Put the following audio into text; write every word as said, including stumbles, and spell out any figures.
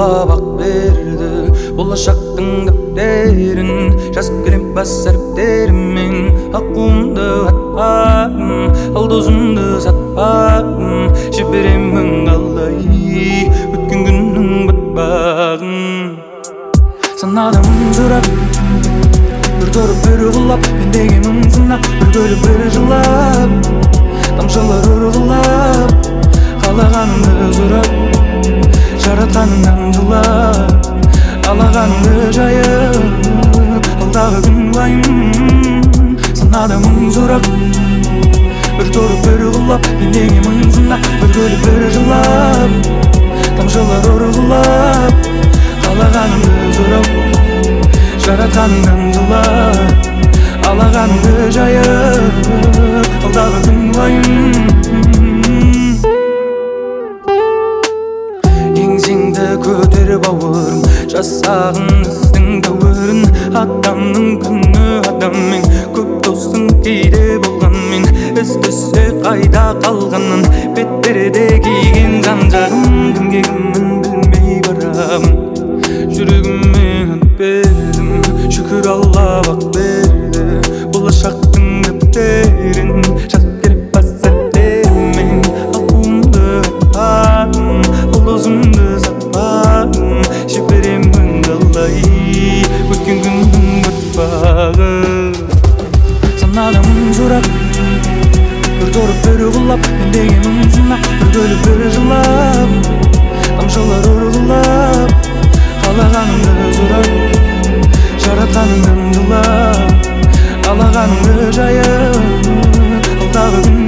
Алла бақ берді болашақтың дәптерін, жазып келем бас әріптеріммен. Аққуымды атпадым, ал досымды сатпадым, жіберемін қалай өткен күннің батпағын. Санада мың сұрақ, бір тұрып бір ұғылап, пендеге мың сынақ, бір бөліп бір жылап, тамшылар ұрғылап, қалағаныңды сұрап, жаратқаныңнан жылап, алағаныңды жайып, алдағы күн уайым. Санада мың сұрақ, бір тұрып бір ұғылап, пендеге мың сынақ, бір бөліп бір жылап, тамшылар ұрғылап, қалағаныңды сұрап, жаратқаныңнан жылап, алағаныңды жайып, алдағы күн уайым. Еңсеңді көтер бауырым, жасағын іздің дәуірін. Адамның күні адаммен, көп досың кейде болғанмен, іздесе қайда қалғанын, бетперде киген жан-жағым. Кімге кіммін білмей барамын, жүрегіммен от бердім, шүкір Алла бақ берді болашақтың дәптерін, жазып келіп бас әріптеріммен. Аққуымды атпадым, ал досымды сатпадым, жіберемін қалай өткен күннің батпағы. Санада мың сұрақ, бір тұрып бір ұғылап, пендеге мың сынақ, бір бөліп бір жылап, тамшылар ұрғылап, қалағаныңды сұрап, жаратқаныңнан жылап, алағаныңды жайып, алдағы күн